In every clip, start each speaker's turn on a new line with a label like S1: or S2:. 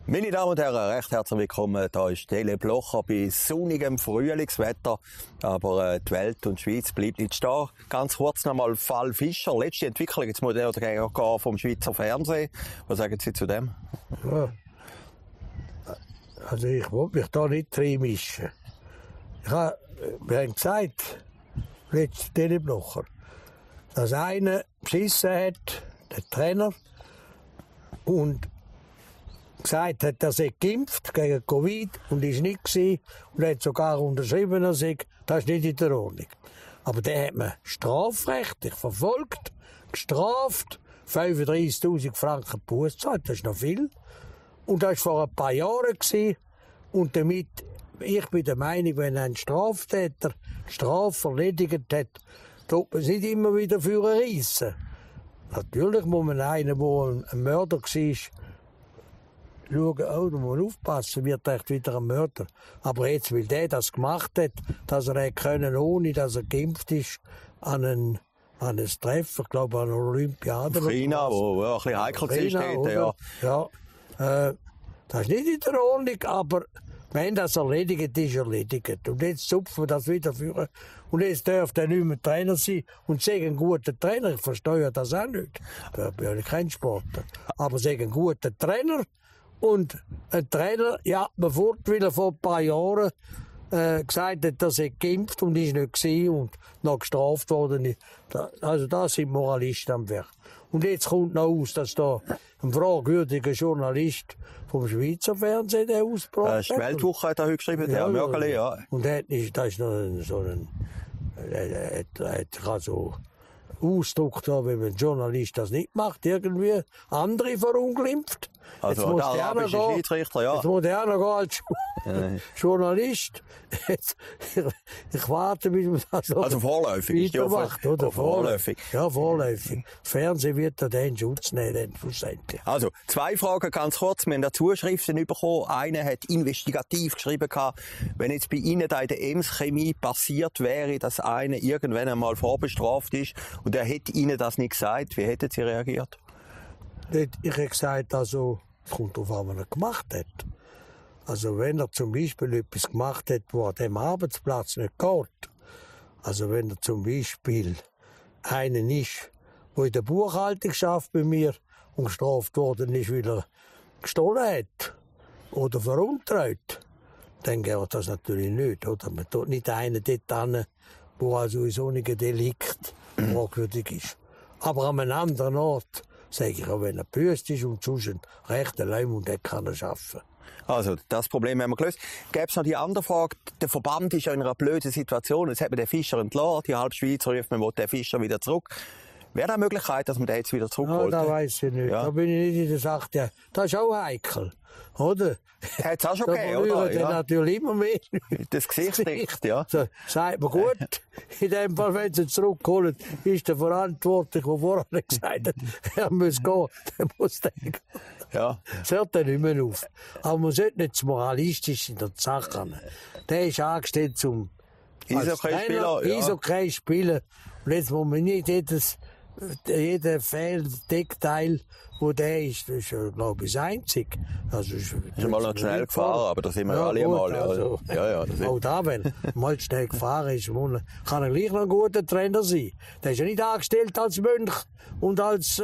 S1: Meine Damen und Herren, recht herzlich willkommen. Hier ist Tele Blocher bei sonnigem Frühlingswetter. Aber die Welt und die Schweiz bleibt nicht stehen. Ganz kurz nochmal Fall Fischer. Letzte Entwicklung jetzt moderne vom Schweizer Fernsehen. Was sagen Sie zu dem?
S2: Ja. Also ich will mich da nicht reinmischen. Wir haben gesagt, letzte Tele Blocher, dass einer beschissen hat, der Trainer, und gesagt hat, er sei geimpft gegen Covid und ist nicht gewesen und hat sogar unterschrieben, das ist nicht in der Ordnung. Aber den hat man strafrechtlich verfolgt, gestraft, 35.000 Franken Buß gezahlt, das ist noch viel. Und das war vor ein paar Jahren gewesen. Und damit, ich bin der Meinung, wenn ein Straftäter Strafe erledigt hat, tut man es nicht immer wieder für reissen. Natürlich muss man einen, der ein Mörder war, schauen, oh, da muss man aufpassen, wird echt wieder ein Mörder. Aber jetzt, weil der das gemacht hat, dass er können, ohne dass er geimpft ist, an ein Treffen, ich glaube an eine Olympiade.
S1: China, wo ein bisschen heikel war.
S2: Ja. Das ist nicht in der Ordnung, aber wenn das erledigt ist, erledigt. Und jetzt zupfen wir das wieder führen. Und jetzt darf er nicht mehr Trainer sein und sagen, ein guter Trainer. Ich verstehe das auch nicht. Ich bin ja kein Sportler. Aber sagen, ein guter Trainer. Und ein Trainer, ja, bevor er vor ein paar Jahren gesagt hat, dass er geimpft und ist nicht gewesen und noch gestraft worden. Also da sind Moralisten am Werk. Und jetzt kommt noch aus, dass da ein fragwürdiger Journalist vom Schweizer Fernsehen der ausgebracht hat.
S1: Die Weltwoche hat er heute geschrieben, Herr Mörgeli, ja.
S2: Und da ist noch so ein also Ausdruck da, wenn ein Journalist das nicht macht, irgendwie andere verunglimpft.
S1: Also der arabische Schiedsrichter, ja.
S2: Jetzt muss er noch gehen als Journalist. Ich warte, bis man das
S1: also vorläufig ist
S2: macht, oder?
S1: Vorläufig.
S2: Ja, vorläufig. Fernsehen wird da den Schutz nehmen, schlussendlich.
S1: Also, 2 Fragen ganz kurz. Wir haben da Zuschriften bekommen. Einer hat investigativ geschrieben, wenn jetzt bei Ihnen da in der Ems Chemie passiert wäre, dass einer irgendwann einmal vorbestraft ist und er hätte Ihnen das nicht gesagt, wie hätten Sie reagiert?
S2: Ich habe gesagt, also, es kommt darauf an, was er gemacht hat. Also, wenn er zum Beispiel etwas gemacht hat, wo an dem Arbeitsplatz nicht geht, also, wenn er zum Beispiel einen ist, der in der Buchhaltung schafft bei mir und gestraft worden ist, weil er gestohlen hat oder veruntreut, dann geht das natürlich nicht, oder? Man tut nicht einen dort hin, der also in so einem Delikt fragwürdig ist. Aber an einem anderen Ort, sage ich auch, wenn er büßt ist und sonst ein rechter Leim und der kann er arbeiten.
S1: Also, das Problem haben wir gelöst. Gäbe es noch die andere Frage? Der Verband ist ja in einer blöden Situation. Jetzt hat man den Fischer entlassen. Die halbe Schweiz ruft, man will den Fischer wieder zurück. Wäre da eine Möglichkeit, dass man den jetzt wieder zurückholt?
S2: Ja, das weiss ich nicht. Ja. Da bin ich nicht in der Sache. Ja, das ist auch heikel. Oder?
S1: Hat es auch schon gegeben, oder?
S2: Da verlieren
S1: ja.
S2: natürlich immer mehr.
S1: Das Gesicht, ja.
S2: So, sagt man gut. In dem Fall, wenn sie zurückholen, ist der Verantwortliche, der vorher gesagt hat, er muss gehen, der muss dann gehen.
S1: Ja.
S2: Das hört dann nicht mehr auf. Aber man sollte nicht zu moralistisch in der Sache gehen. Der ist angestellt zum
S1: Eishockey-Spieler.
S2: Spielen. Und jetzt muss man nicht jeden Fehldechteil, wo der ist, das ist, glaube ich, das Einzige. Also, ist
S1: mal noch schnell gefahren, aber da sind wir ja alle
S2: gut,
S1: einmal.
S2: Also, auch da, wenn mal schnell gefahren ist, kann er gleich noch ein guter Trainer sein. Der ist ja nicht angestellt als Mönch und als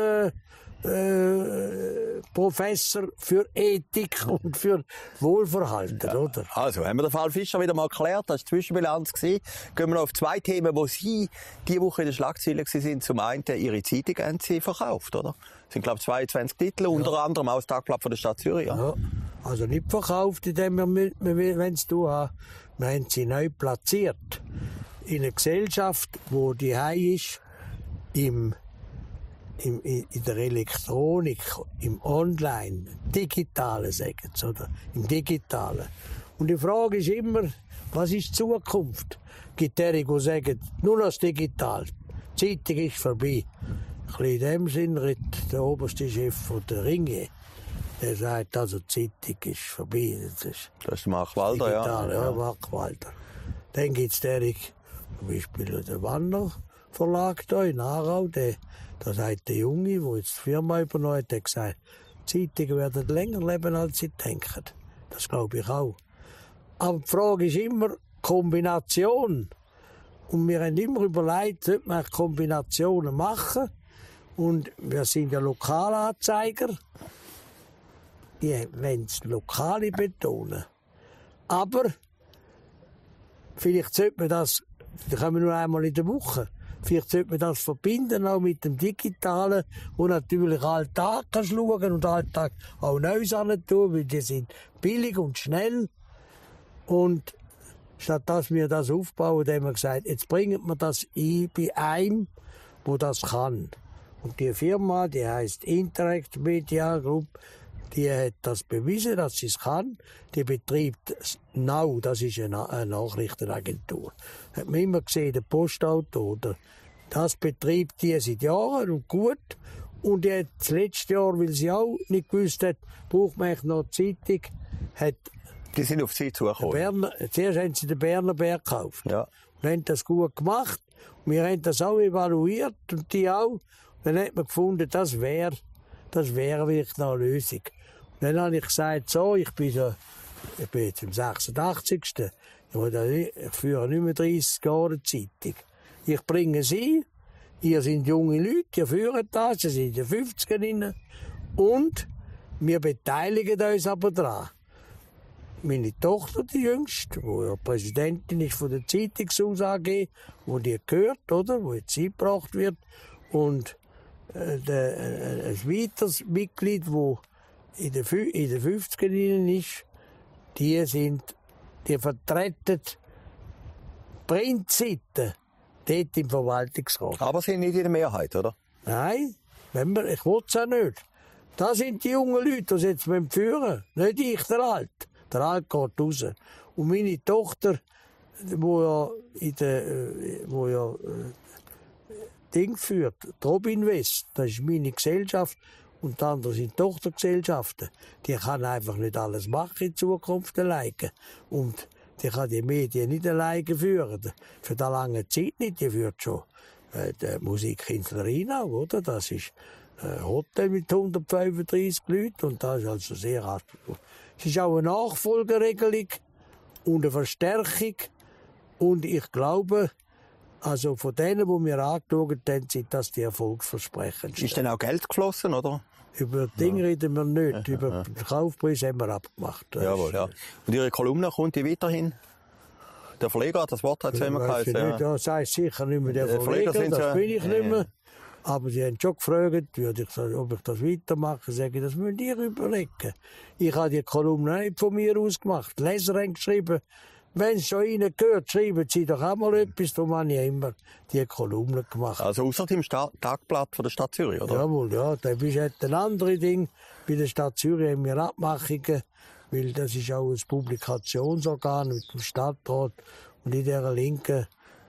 S2: Professor für Ethik und für Wohlverhalten, oder?
S1: Also, haben wir den Fall Fischer wieder mal geklärt, das war die Zwischenbilanz. Gehen wir noch auf 2 Themen, wo Sie diese Woche in den Schlagzeilen waren. Zum einen, Ihre Zeitung haben Sie verkauft, oder? Das sind, glaube ich, 22 Titel, unter anderem auch das Tagblatt von der Stadt Zürich. Ja.
S2: Also nicht verkauft, indem wenn es du hast. Wir haben sie neu platziert. In einer Gesellschaft, wo die ist, in der Elektronik, im Online, Digitalen, sagen sie, oder? Im Digitalen. Und die Frage ist immer, was ist die Zukunft? Gibt es die sagen, nur noch das Digital. Die Zeitung ist vorbei. Ein bisschen in dem Sinn redet der oberste Chef von der Ringe. Der sagt, also die Zeitung ist vorbei.
S1: Das ist Mark Walder,
S2: digital, ja. Mark Walder. Dann gibt es zum Beispiel den Wanner Verlag da in Aarau. Da sagt der Junge, der jetzt die Firma übernommen hat, der gesagt, die Zeitungen werden länger leben, als sie denken. Das glaube ich auch. Aber die Frage ist immer Kombination. Und wir haben immer überlegt, sollte man Kombinationen machen. Und wir sind ja Lokalanzeiger. Die wollen das Lokale betonen. Aber vielleicht sollte man das, da können wir nur einmal in der Woche, vielleicht sollte man das verbinden auch mit dem Digitalen, wo natürlich Alltag kannst schauen und Alltag auch Neues tun, weil die sind billig und schnell. Und statt dass wir das aufbauen, haben wir gesagt, jetzt bringen wir das ein bei einem, wo das kann. Und die Firma, die heisst Interact Media Group, die hat das bewiesen, dass sie es kann. Die betreibt Now, das ist eine Nachrichtenagentur. Hat man immer gesehen, der Postauto, oder? Das betreibt die seit Jahren und gut. Und die hat das letzte Jahr, weil sie auch nicht gewusst hat, braucht man eigentlich noch eine Zeitung, hat
S1: die sind auf sie zugekommen.
S2: Zuerst haben sie den Berner Berg gekauft.
S1: Ja.
S2: Und haben das gut gemacht. Und wir haben das auch evaluiert und die auch. Und dann hat man gefunden, das wäre wirklich noch eine Lösung. Und dann habe ich gesagt, so, ich bin jetzt im 86. Ich führe nicht mehr 30 Jahre eine Zeitung. Ich bringe sie, ihr sind junge Leute, ihr führt das, ihr seid in den 50ern. Und wir beteiligen uns aber daran. Meine Tochter, die Jüngste, die ja Präsidentin ist von der Zeitungshaus AG, wo die gehört, oder, wo jetzt eingebracht wird, und ein weiteres Mitglied, das in den 50ern ist, die vertreten Printseiten dort im Verwaltungsrat.
S1: Aber sie sind nicht in der Mehrheit, oder?
S2: Nein, ich will es auch nicht. Das sind die jungen Leute, die jetzt führen, nicht ich, der Alte. Der Alte geht raus. Und meine Tochter, wo ja Ding führt, Robin West, das ist meine Gesellschaft, und die anderen sind Tochtergesellschaften. Die kann einfach nicht alles machen in Zukunft alleine. Und die kann die Medien nicht alleine führen. Für die lange Zeit nicht. Die führt schon die Musikkünstler Rheinau, oder? Das ist ein Hotel mit 135 Leuten und das ist also sehr anspruchsvoll. Es ist auch eine Nachfolgeregelung und eine Verstärkung. Und ich glaube, also von denen, die wir angeschaut haben, sind das die erfolgsversprechendsten.
S1: Ist denn auch Geld geflossen, oder?
S2: Über Dinge reden wir nicht. Über den Kaufpreis haben wir abgemacht.
S1: Jawohl, ja. Und Ihre Kolumne kommt die weiterhin? Der Verleger hat das Wort jetzt immer geheißen.
S2: Ja. Das heißt sicher nicht mehr der Verleger, das bin ich nicht mehr. Aber sie haben schon gefragt, ob ich das weitermache. Sage ich, das müsst ihr überlegen. Ich habe die Kolumne nicht von mir aus gemacht. Die Leser haben geschrieben, wenn es schon Ihnen gehört, schreiben Sie doch auch mal etwas. Darum habe ich immer die Kolumne gemacht.
S1: Also ausser dem Tagblatt von der Stadt Zürich, oder?
S2: Jawohl, ja. Das ist ein anderes Ding. Bei der Stadt Zürich haben wir Abmachungen, weil das ist auch ein Publikationsorgan mit dem Stadtrat. Und in dieser linken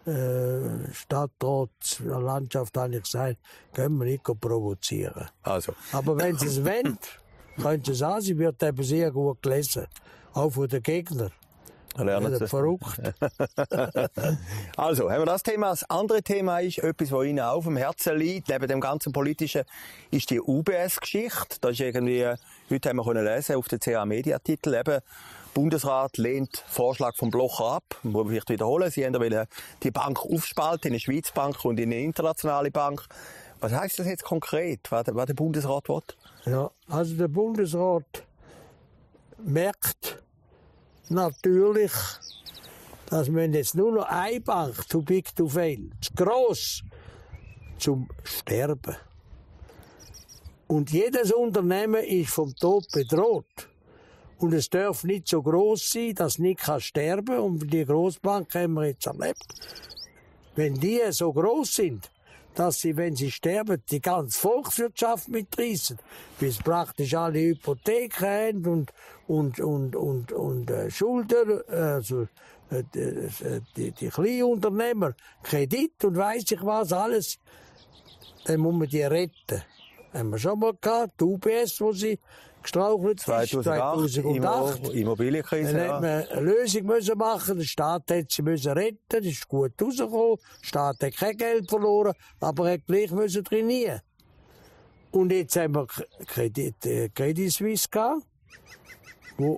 S2: Stadtratslandschaft habe ich gesagt, können wir nicht provozieren.
S1: Also.
S2: Aber wenn Sie es wollen, können Sie es an. Sie wird eben sehr gut gelesen. Auch von den Gegnern.
S1: Lernen Sie.
S2: Verrückt.
S1: Also, haben wir das Thema. Das andere Thema ist etwas, das Ihnen auch auf dem Herzen liegt, neben dem ganzen Politischen, ist die UBS-Geschichte. Das ist irgendwie, heute haben wir lesen auf den CA-Mediatitel eben, Bundesrat lehnt Vorschlag vom Blocher ab. Wo wir vielleicht wiederholen, Sie wollen die Bank aufspalten in eine Schweizer Bank und in eine internationale Bank. Was heisst das jetzt konkret, was der Bundesrat will?
S2: Ja, also der Bundesrat merkt natürlich, dass man jetzt nur noch eine Bank, too big to fail, zu gross, zum Sterben. Und jedes Unternehmen ist vom Tod bedroht. Und es darf nicht so gross sein, dass es nicht sterben kann. Und die Grossbanken haben wir jetzt erlebt. Wenn die so gross sind, dass sie, wenn sie sterben, die ganze Volkswirtschaft mitreißen, bis praktisch alle Hypotheken haben und Schulden, also die Kleinunternehmer, Kredit und weiss ich was alles, dann muss man die retten. Haben wir schon mal gehabt, die UBS, wo sie gestrauchelt ist, 2008.
S1: Immobilienkrise.
S2: Dann hat man eine Lösung müssen machen. Der Staat hätte sie müssen retten. Das ist gut rausgekommen. Der Staat hat kein Geld verloren, aber er hat gleich müssen trainieren. Und jetzt haben wir Credit Suisse gehabt, wo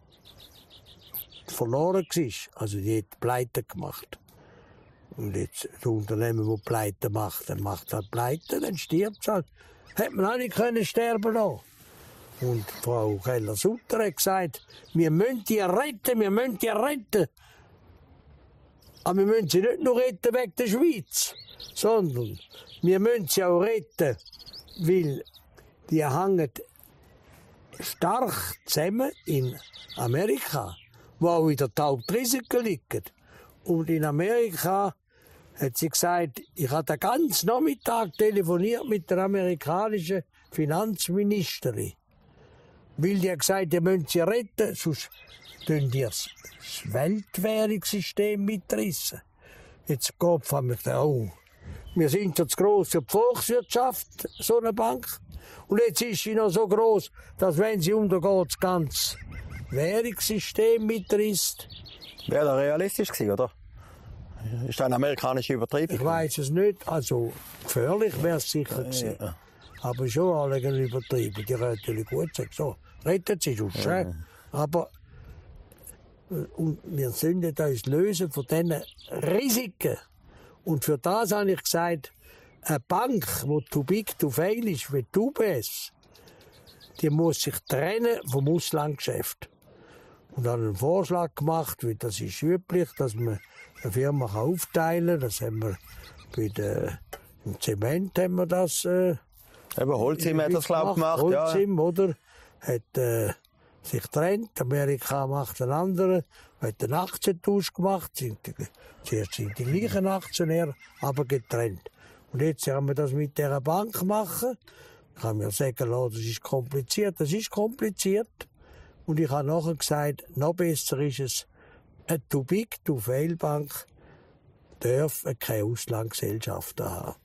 S2: verloren war. Also die hat Pleite gemacht. Und jetzt das Unternehmen, das Pleite macht, dann macht es halt Pleite, dann stirbt es halt. Hätte man auch nicht können sterben lassen. Und Frau Keller-Sutter hat gesagt, wir müssen die retten, wir müssen die retten. Aber wir müssen sie nicht nur retten wegen der Schweiz, sondern wir müssen sie auch retten, weil die hängen stark zusammen in Amerika, wo auch wieder die Hauptrisiken liegen. Und in Amerika hat sie gesagt, ich habe den ganzen Nachmittag telefoniert mit der amerikanischen Finanzministerin. Weil die hat gesagt, ihr müsst sie retten, sonst tun die das Weltwährungssystem mitrissen. Jetzt geht von mir oh, wir sind ja zu gross für die Volkswirtschaft, so eine Bank. Und jetzt ist sie noch so gross, dass wenn sie untergeht, das ganze Währungssystem mitrisst.
S1: Wäre das realistisch gewesen, oder? Ist das eine amerikanische Übertreibung?
S2: Ich weiss es nicht. Also gefährlich wäre es sicher gewesen.
S1: Ja.
S2: Aber schon alle übertrieben. Die können natürlich gut sagen, so, rettet sie sonst. Aber und wir sollten uns lösen von diesen Risiken. Und für das habe ich gesagt, eine Bank, die too big to fail ist, wie die UBS, die muss sich trennen vom Auslandgeschäft. Und dann einen Vorschlag gemacht, wie das ist üblich, dass man eine Firma aufteilen kann. Das haben wir bei im Zement haben wir das.
S1: Eben Holcim hat das, glaube ich, gemacht.
S2: Holcim, oder? Hat sich getrennt. Amerika macht einen anderen. Hat einen Aktientausch gemacht. Zuerst sind die gleichen Aktionäre, aber getrennt. Und jetzt haben wir das mit dieser Bank machen. Ich kann mir sagen, das ist kompliziert. Das ist kompliziert. Und ich habe nachher gesagt, noch besser ist es, eine too big to fail Bank darf keine Auslandsgesellschaften haben.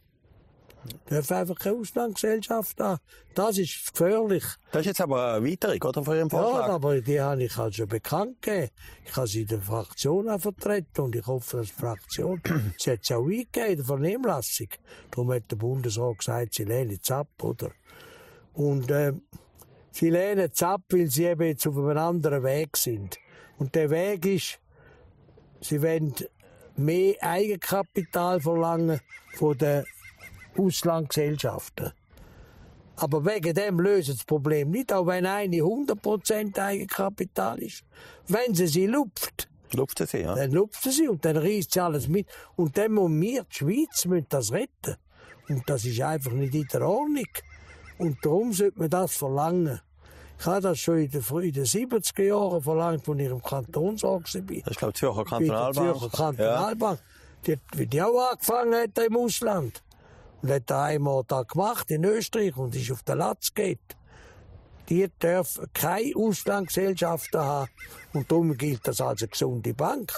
S2: Darf einfach keine Auslandsgesellschaft haben. Das ist gefährlich.
S1: Das ist jetzt aber eine Weiterung, oder, von Ihrem Vorschlag?
S2: Ja, aber die habe ich halt schon bekannt gegeben. Ich habe sie in der Fraktion auch vertreten und ich hoffe, dass die Fraktion, sie hat es auch eingegeben in der Vernehmlassung. Darum hat der Bundesrat gesagt, sie lehnen es ab, oder? Und sie lehnen es ab, weil sie eben jetzt auf einem anderen Weg sind. Und der Weg ist, sie wollen mehr Eigenkapital verlangen von den Auslandsgesellschaften. Aber wegen dem lösen das Problem nicht, auch wenn eine 100% Eigenkapital ist. Wenn sie lupft,
S1: Lupft sie, ja.
S2: Dann lupft sie und dann reißt sie alles mit. Und dann müssen wir, die Schweiz, das retten. Und das ist einfach nicht in der Ordnung. Und darum sollte man das verlangen. Ich habe das schon in den 70er Jahren verlangt, als ich im Kantonsrat war.
S1: Das ist, glaube ich, Zürcher Kantonalbank.
S2: Zürcher Kantonalbank. Ja. Die auch angefangen hat im Ausland. Und hat einmal da gemacht in Österreich und ist auf den Latz geht. Die dürfen keine Auslandsgesellschaften haben. Und darum gilt das als eine gesunde Bank.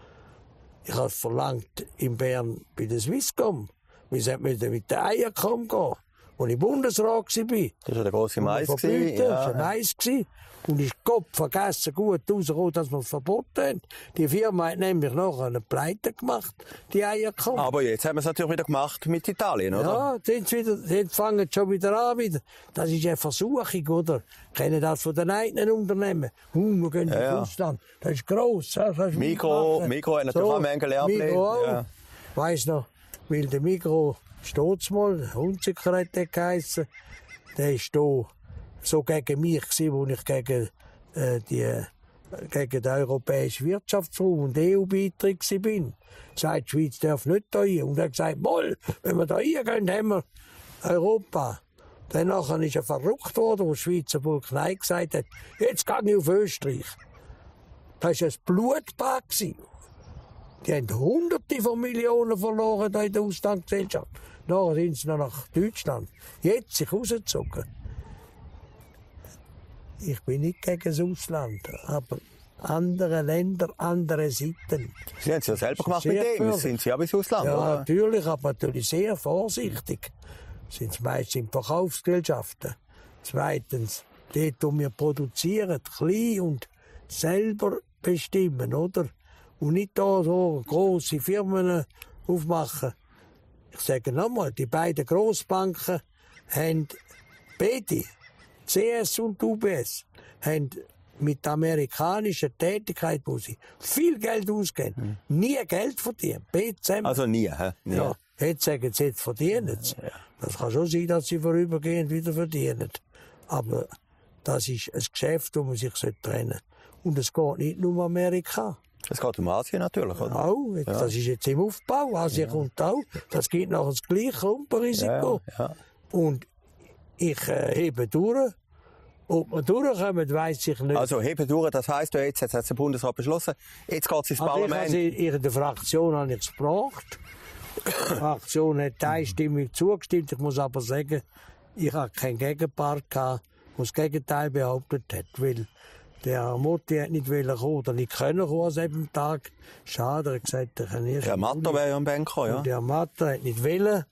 S2: Ich habe es verlangt in Bern bei der Swisscom. Wir sollten mit der Eiercom gehen. Als ich Bundesrat war.
S1: Das war der grosse Mais.
S2: Das war ein Mais. Und ich habe vergessen, gut rausgekommen, dass wir es verboten haben. Die Firma hat nämlich noch eine Pleite gemacht, die Eiercom.
S1: Aber jetzt haben wir es natürlich wieder gemacht mit Italien, oder?
S2: Ja, jetzt fangen sie schon wieder an. Das ist eine Versuchung, oder? Kennen das von den eigenen Unternehmen. Wir gehen ins Ausland. Das ist gross. Das
S1: Mikro hat natürlich auch Menge abgelehnt.
S2: Mikro auch.
S1: Ja.
S2: Weiss noch, weil der Mikro steht's mal, Hunziker hat der geheissen, der ist da so gegen mich gewesen, wo ich gegen den Europäischen Wirtschaftsraum und EU-Beitritt war. Sagt, die Schweiz darf nicht da rein. Und er hat gesagt, mal, wenn wir da reingehen, haben wir Europa. Danach ist er verrückt worden, wo das Schweizer Volk Nein gesagt hat, jetzt gehe ich auf Österreich. Das war ein Blutbad. Die haben Hunderte von Millionen verloren in der Auslandsgesellschaft. Nachher sind sie noch nach Deutschland. Jetzt sich rausgezogen. Ich bin nicht gegen das Ausland, aber andere Länder, andere Seiten.
S1: Sie haben es ja selber gemacht mit dem. Sind Sie ja bis Ausland,
S2: ja,
S1: oder?
S2: natürlich, aber natürlich sehr vorsichtig. Sind es meist in Verkaufsgesellschaften. Zweitens, dort, wo wir produzieren, klein und selber bestimmen, oder? Und nicht da so grosse Firmen aufmachen. Ich sage nochmal, die beiden Grossbanken haben beide, CS und UBS, haben mit der amerikanischen Tätigkeit, wo sie viel Geld ausgeben, nie Geld verdienen. Beide zusammen.
S1: Also nie, hä? Nie.
S2: Ja, jetzt sagen sie, jetzt verdienen sie. Das kann schon sein, dass sie vorübergehend wieder verdienen. Aber das ist ein Geschäft, das man sich trennen sollte. Und es geht nicht nur um Amerika.
S1: Es geht um Asien natürlich, oder?
S2: Auch, das ist jetzt im Aufbau. Asien kommt auch. Das gibt nachher das gleiche Klumpenrisiko.
S1: Ja.
S2: Und ich hebe durch. Ob wir durchkommen, weiss ich nicht.
S1: Also heben durch, das heisst, jetzt hat der Bundesrat beschlossen, jetzt geht es ins Parlament.
S2: In der Fraktion habe ich es gebracht. Die Fraktion hat einstimmig zugestimmt. Ich muss aber sagen, ich habe keinen Gegenpart gehabt, der das Gegenteil behauptet hat. Weil der Motti hat nicht kommen oder nicht können kommen an diesem Tag. Schade, er hat gesagt, er kann erst.
S1: Der Matter wäre ja ein Banker, ja.
S2: Und der Matter hat nicht wollen.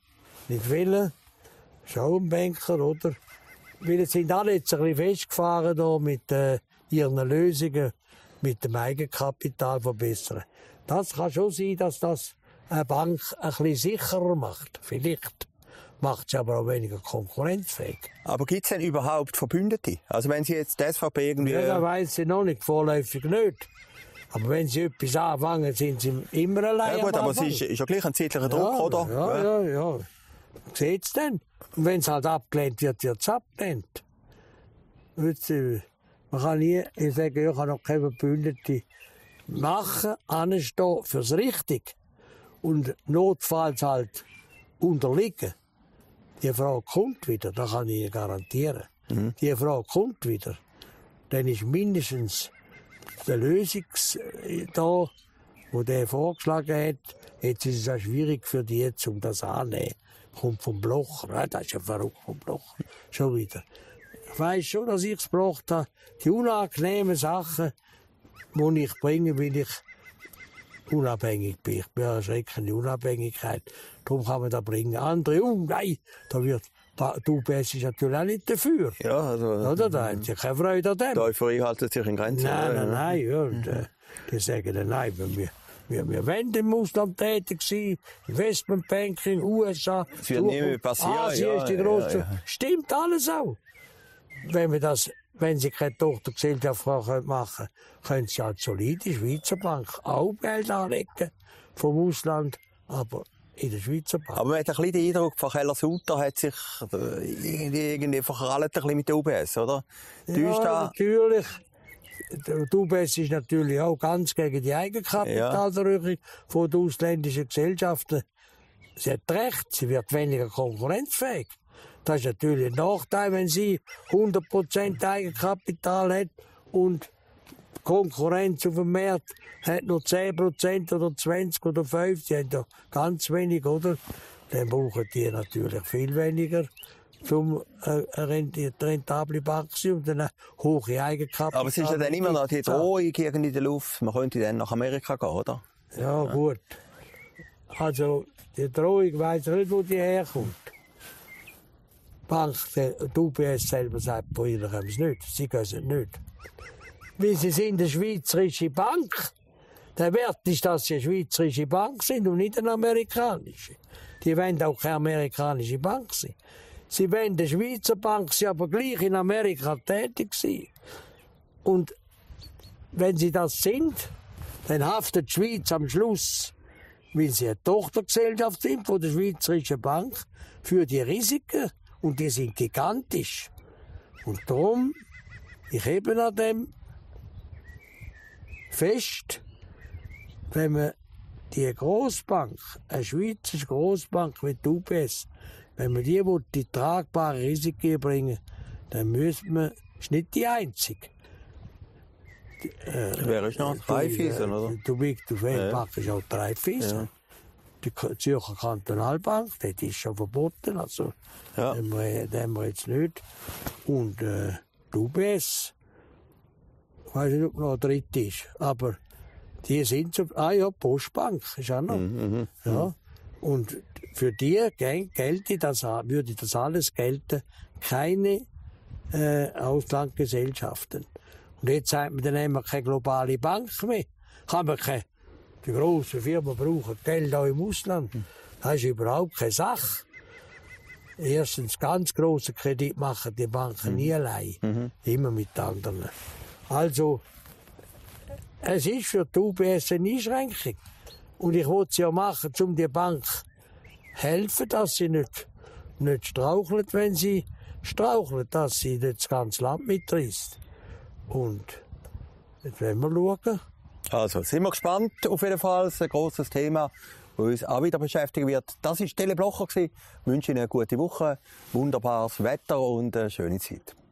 S2: Ist auch ein Banker, oder? Weil es sind alle jetzt ein bisschen festgefahren da mit ihren Lösungen, mit dem Eigenkapital verbessern. Das kann schon sein, dass das eine Bank ein bisschen sicherer macht. Vielleicht macht sie aber auch weniger konkurrenzfähig.
S1: Aber gibt es denn überhaupt Verbündete? Also wenn Sie jetzt die SVP irgendwie...
S2: Ja, das weiss ich noch nicht, vorläufig nicht. Aber wenn sie etwas anfangen, sind sie immer allein.
S1: Ja gut, aber es ist ja gleich ein zeitlicher Druck, oder?
S2: Ja. Seht's denn? Und wenn es halt abgelehnt wird, wird es abgelehnt. Man kann nie sagen, ich habe noch keine Verbündete. Machen, anstehen fürs Richtig und notfalls halt unterliegen. Die Frau kommt wieder, das kann ich Ihnen garantieren. Die Frau kommt wieder. Dann ist mindestens der Lösung da, wo der vorgeschlagen hat. Jetzt ist es auch schwierig für die jetzt, um das anzunehmen. Kommt vom Blocher, ja, das ist ja verrückt vom Blocher. Schon wieder. Ich weiss schon, dass ich es gebracht habe. Die unangenehmen Sachen, die ich bringe, weil ich unabhängig bin. Ich bin erschreckende Unabhängigkeit. Darum kann man da bringen. Andere, nein, da wird, die UBS ist natürlich auch nicht dafür.
S1: Ja, also...
S2: Oder, da haben sie keine Freude an dem.
S1: Die Euphorie haltet sich in Grenzen.
S2: Nein. Ja. Und, die sagen dann, nein, wir wollen im Ausland tätig sein, Investmentbanking, USA, Asien ist die grosse. Ja. Stimmt alles auch. Wenn sie keine Tochtergesellschaft machen können sie als solide Schweizer Bank auch Geld anlegen vom Ausland, aber in der Schweizer Bank.
S1: Aber man hat ein bisschen den Eindruck, Frau Keller-Sutter hat sich irgendwie verkrallt ein bisschen mit der UBS, oder?
S2: Ja, natürlich. Die UBS ist natürlich auch ganz gegen die Eigenkapitalverrückung von den ausländischen Gesellschaften. Sie hat recht, sie wird weniger konkurrenzfähig. Das ist natürlich ein Nachteil, wenn sie 100% Eigenkapital hat und Konkurrenz auf dem Markt hat nur 10% oder 20 oder 5. Die haben doch ganz wenig, oder? Dann brauchen die natürlich viel weniger, um eine rentable Bank zu sein und eine hohe Eigenkapital.
S1: Aber es ist ja dann immer noch die Drohung in der Luft. Man könnte dann nach Amerika gehen, oder?
S2: Ja, gut. Also, die Drohung weiss nicht, wo die herkommt. Die UBS selber sagt, von ihnen kommen sie nicht. Sie gehen es nicht. Weil sie sind eine schweizerische Bank. Der Wert ist, dass sie eine schweizerische Bank sind und nicht eine amerikanische. Die wollen auch keine amerikanische Bank sein. Sie wollen eine Schweizer Bank sein, aber gleich in Amerika tätig sein. Und wenn sie das sind, dann haftet die Schweiz am Schluss, weil sie eine Tochtergesellschaft sind von der Schweizerischen Bank, für die Risiken. Und die sind gigantisch. Und darum, ich hebe an dem fest, wenn man die Grossbank, eine Schweizerische Grossbank wie die UBS, wenn man die tragbare Risiken bringen, dann müsste man, ist nicht die einzige.
S1: Wer ist noch? Raiffeisen, oder?
S2: Die Big to Fail Bank ist auch die Raiffeisen. Ja. Die Zürcher Kantonalbank, die ist schon verboten, also den haben wir jetzt nicht. Und die UBS, ich weiß nicht, ob noch eine dritte ist, aber die sind so, Postbank ist auch noch. Ja. Und für die würde das alles gelten, keine Auslandgesellschaften. Und jetzt sagt man, dann haben wir keine globale Bank mehr. Die grossen Firmen brauchen Geld auch im Ausland. Das ist überhaupt keine Sache. erstens ganz grossen Kredit machen die Banken nie allein, immer mit anderen. Also, es ist für die UBS eine Einschränkung. Und ich wollte es ja machen, um die Bank helfen, dass sie nicht strauchelt, wenn sie strauchelt, dass sie nicht das ganze Land mitreißt. Und jetzt werden wir schauen.
S1: Also, sind wir gespannt. Auf jeden Fall ein grosses Thema, das uns auch wieder beschäftigen wird. Das war Tele Blocher. Ich wünsche Ihnen eine gute Woche, wunderbares Wetter und eine schöne Zeit.